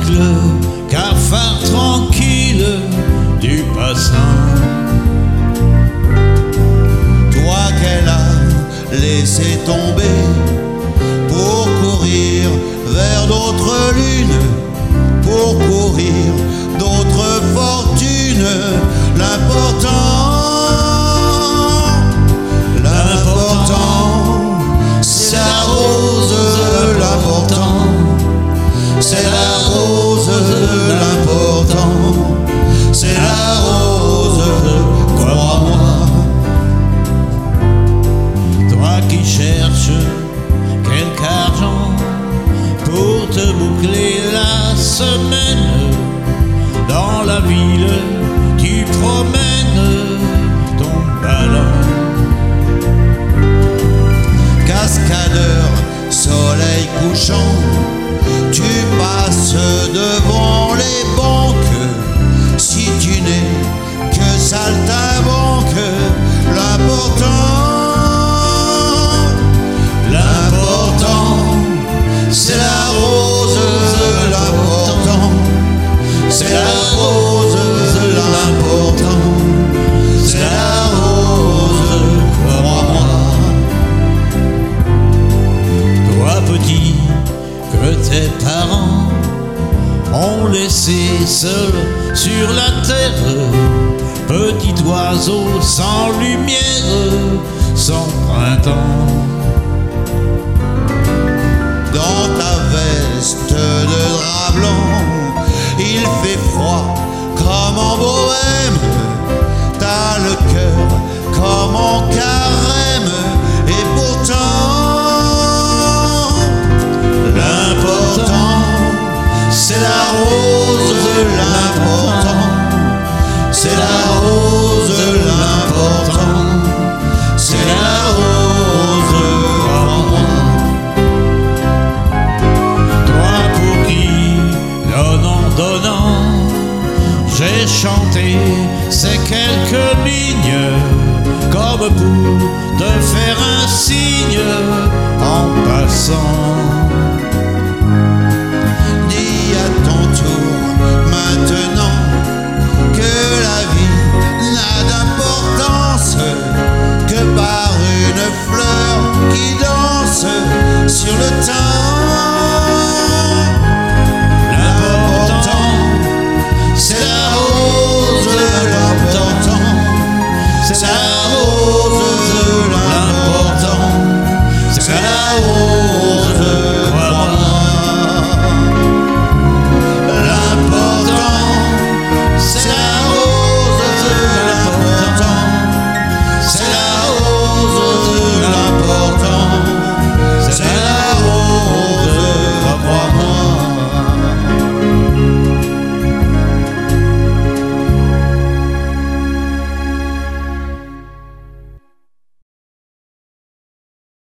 l'aigle, cafard tranquille du passant. Toi qu'elle a laissé tomber pour courir vers d'autres lunes, pour courir d'autres fortunes. L'important, c'est la rose. L'important, c'est la rose. L'important, c'est la rose. Crois-moi. Toi qui cherches quelque argent pour te boucler la semaine, dans la ville tu promènes ton ballon. Cascadeur, soleil couchant, tu passes devant les banques. Si tu n'es que saltimbanque, l'important, c'est la rose. L'important, c'est la rose. L'important, c'est la rose. Crois-moi. Toi petit que tes parents ont laissé seul sur la terre, petit oiseau sans lumière, sans printemps. Dans ta veste de drap blanc, il fait froid comme en bohème. T'as le cœur comme en carême. Et pourtant, l'important, c'est la rose. L'important, c'est la rose. L'important, c'est la rose. Crois-moi. Toi pour qui, donnant, j'ai chanté ces quelques lignes, comme pour te faire un signe en passant.